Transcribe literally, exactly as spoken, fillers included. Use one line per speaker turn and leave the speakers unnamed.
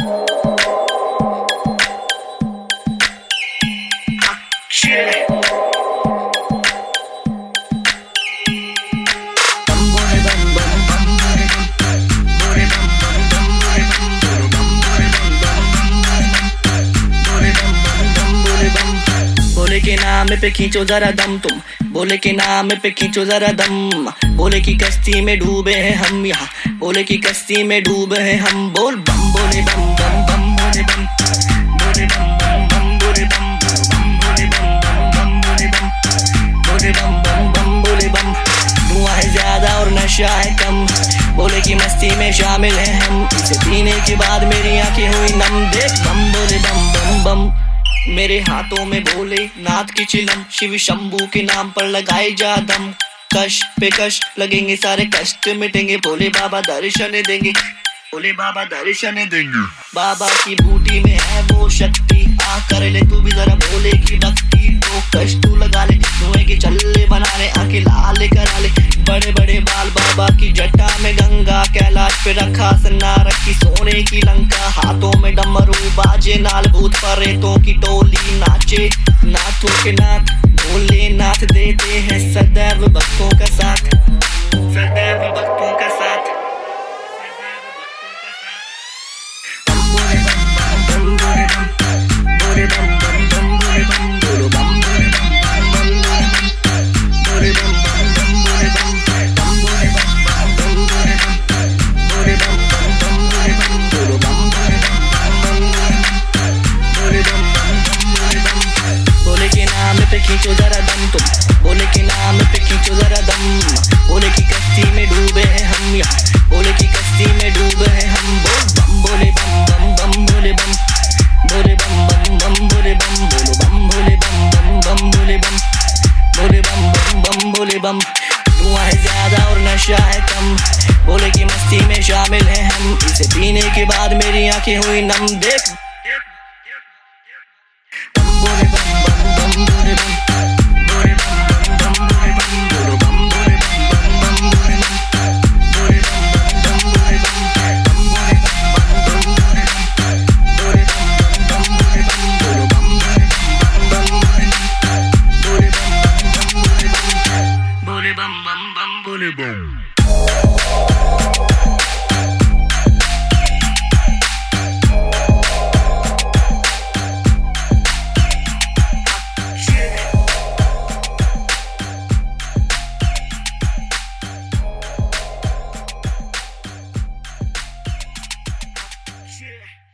बोले के नाम पे खींचो जरा दम तुम, बोले के नाम पे खींचो जरा दम। बोले की कश्ती में डूबे हैं हम यहाँ, बोले की कश्ती में डूबे हैं हम। बोल बम बोले बम बम बम बोले बम, बोले बम बम बम बोले बम बम बोले बम बम बम बोले बम, बोले बम बम बम बोले बम। धुआं है ज्यादा और नशा है कम, बोले की मस्ती में शामिल है हम। इसे पीने के बाद मेरी आंखें हुई नम। देख बम बोले बम बम बम। मेरे हाथों में भोले नाथ की चिलम, शिव शंभू के नाम पर लगाए जा दम। कश पे कश लगेंगे सारे कष्ट मिटेंगे, भोले बाबा दर्शन देंगे, भोले बाबा दर्शन देंगे। बाबा की बूटी में है वो शक्ति, आ कर ले तू भी जरा भोले की भक्ति। दो कश तू लगा ले, धुएं के चल्ले बना ले, आंखें लाल करा ले। बड़े बड़े बाल बाबा की जटा में गंगा, कैलाश पे रखा सन्ना रखी सोने की लंका। हाथों में डमरू बाजे नाल, भूत परेतों की टोली नाचे। नाथों के नाथ भोले नाथ देते हैं सदैव भक्तों का साथ, सदैव भक्तों का साथ। खींचो जरा दम तुम, बोले के नाम पे खींचो जरा दम। बोले की कश्ती में डूबे हैं हम यहाँ, बोले की कश्ती में डूबे हैं हम। बोल बम बोले बम बम बम बोले बम, बोले बम बम बम बोले बम, बोलो बम बोले बम बम बम बोले बम, बोले बम बम बम बोले बम। धुआं है ज्यादा और नशा है कम, बोले की मस्ती में शामिल है हम। इसे पीने के बाद मेरी आंखें हुई नम। देख बोले बम बम बम बोले बम, बोले बम बम बम बोले बम, बोलो बम बोले बम बम बम बोले बम, बोले बम बम बम बोले बम, बम बोले बम बम बम बोले बम, बोले बम बम बम बोले बम, बोलो बम बोले बम बम बम बोले बम, बोले बम बम बम बोले बम, बोले बम बम बम बोले बम। Yeah.